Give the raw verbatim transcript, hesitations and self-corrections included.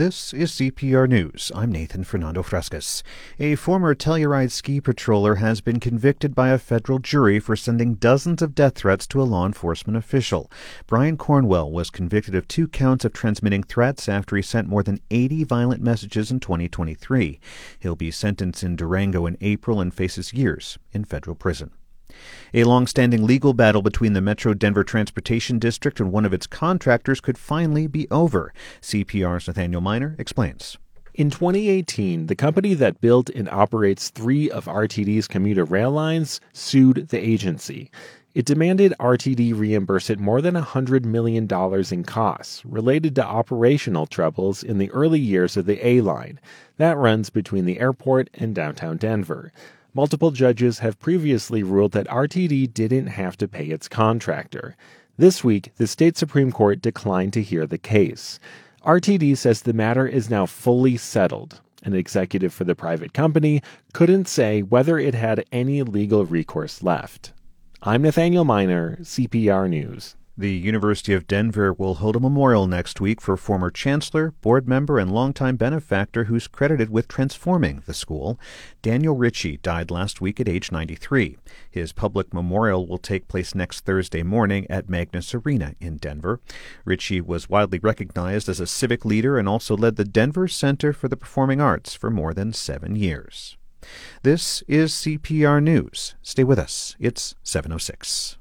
This is C P R News. I'm Nathan Fernando Frescas. A former Telluride ski patroller has been convicted by a federal jury for sending dozens of death threats to a law enforcement official. Brian Cornwell was convicted of two counts of transmitting threats after he sent more than eighty violent messages in twenty twenty-three. He'll be sentenced in Durango in April and faces years in federal prison. A long-standing legal battle between the Metro Denver Transportation District and one of its contractors could finally be over. C P R's Nathaniel Miner explains. In twenty eighteen, the company that built and operates three of R T D's commuter rail lines sued the agency. It demanded R T D reimburse it more than one hundred million dollars in costs related to operational troubles in the early years of the A line. That runs between the airport and downtown Denver. Multiple judges have previously ruled that R T D didn't have to pay its contractor. This week, the state Supreme Court declined to hear the case. R T D says the matter is now fully settled. An executive for the private company couldn't say whether it had any legal recourse left. I'm Nathaniel Miner, C P R News. The University of Denver will hold a memorial next week for former chancellor, board member, and longtime benefactor who's credited with transforming the school. Daniel Ritchie died last week at age ninety-three. His public memorial will take place next Thursday morning at Magnus Arena in Denver. Ritchie was widely recognized as a civic leader and also led the Denver Center for the Performing Arts for more than seven years. This is C P R News. Stay with us. It's seven oh six.